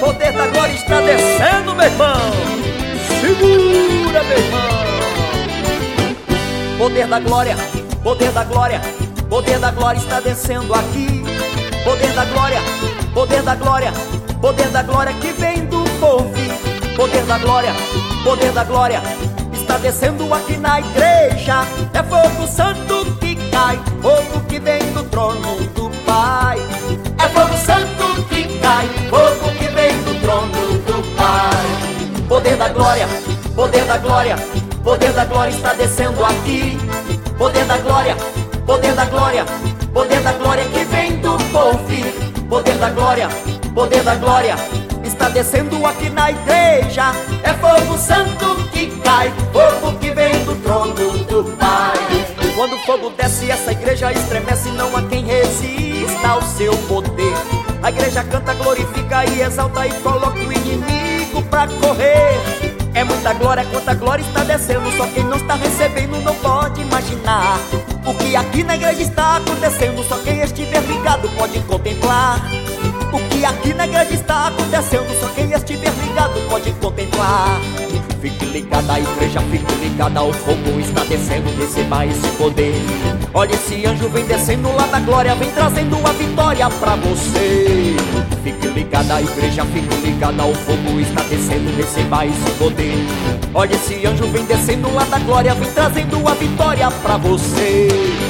poder da glória está descendo, meu irmão. Segura, meu irmão. Poder da glória, poder da glória, poder da glória está descendo aqui. Poder da glória, poder da glória, poder da glória que vem do porvir. Poder da glória, poder da glória está descendo aqui na igreja. É fogo santo que cai, fogo que vem do trono do Pai. É fogo santo que cai, fogo que vem do trono do Pai. Poder da glória, poder da glória, poder da glória está descendo aqui. Poder da glória, poder da glória, poder da glória que vem do porvir. Poder da glória, poder da glória está descendo aqui na igreja. É fogo santo que cai, fogo que vem do trono do Pai. Quando o fogo desce, essa igreja estremece, não há quem resista ao seu poder. A igreja canta, glorifica e exalta e coloca o inimigo pra correr. É muita glória, quanta glória está descendo, só quem não está recebendo não pode imaginar o que aqui na igreja está acontecendo. Só quem estiver ligado pode contemplar o que aqui na igreja está acontecendo. Só quem estiver ligado pode contemplar. Fique ligada, a igreja, fique ligada, o fogo está descendo, receba esse poder. Olha, esse anjo vem descendo lá da glória, vem trazendo a vitória pra você. Fique ligada, a igreja, fique ligada, o fogo está descendo, receba esse poder. Olha, esse anjo vem descendo lá da glória, vem trazendo a vitória pra você.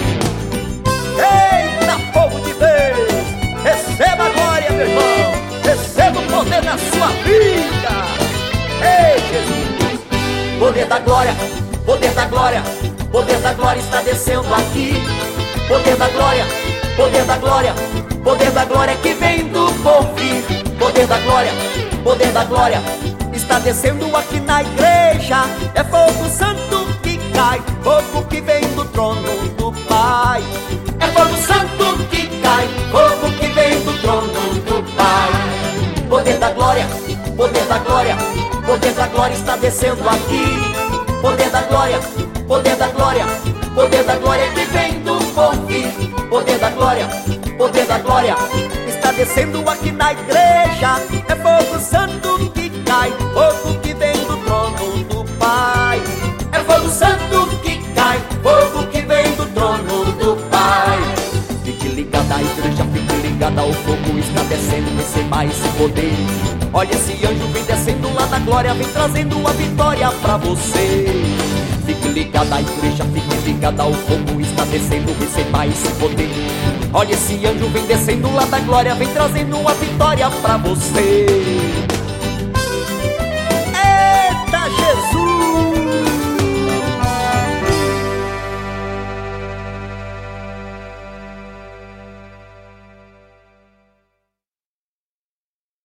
Eita, povo de Deus, receba a glória, meu irmão, receba o poder na sua vida. Ei, Jesus. Poder da glória, poder da glória, poder da glória está descendo aqui. Poder da glória, poder da glória, poder da glória que vem do porvir. Poder da glória, poder da glória está descendo aqui na igreja. É fogo santo que cai, fogo que vem do trono do Pai. É fogo santo que cai, fogo que vem do trono do Pai. Poder da glória, poder da glória, poder da glória está descendo aqui. Poder da glória, poder da glória, poder da glória que vem do porvir. Poder da glória, poder da glória está descendo aqui na igreja. É fogo santo que cai, fogo que vem do trono do Pai. É fogo santo que cai, fogo que vem do trono do Pai. Fique ligada, a igreja, fique ligada, o fogo está descendo, receba esse poder. Olha, esse anjo vem descendo lá da glória, vem trazendo a vitória pra você. Fique ligada, a igreja, fique ligada, o fogo está descendo, receba esse poder. Olha, esse anjo vem descendo lá da glória, vem trazendo a vitória pra você.